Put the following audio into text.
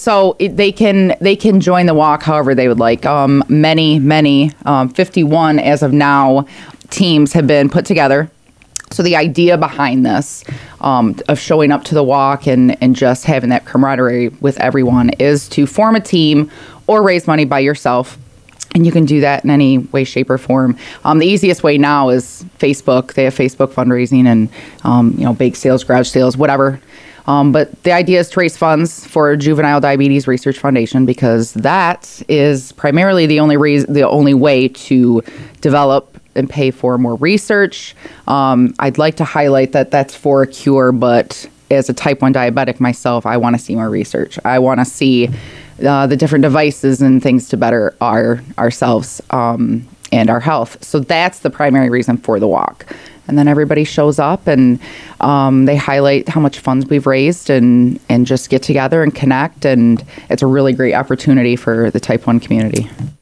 So they can join the walk however they would like. Many 51 as of now teams have been put together. So the idea behind this, of showing up to the walk and just having that camaraderie with everyone, is to form a team or raise money by yourself. And you can do that in any way, shape, or form. The easiest way now is Facebook. They have Facebook fundraising and, bake sales, garage sales, whatever. But the idea is to raise funds for Juvenile Diabetes Research Foundation, because that is primarily the only way to develop and pay for more research. I'd like to highlight that that's for a cure, but as a type 1 diabetic myself, I want to see more research. I want to see the different devices and things to better ourselves and our health. So that's the primary reason for the walk. And then everybody shows up and they highlight how much funds we've raised and just get together and connect. And it's a really great opportunity for the type 1 community.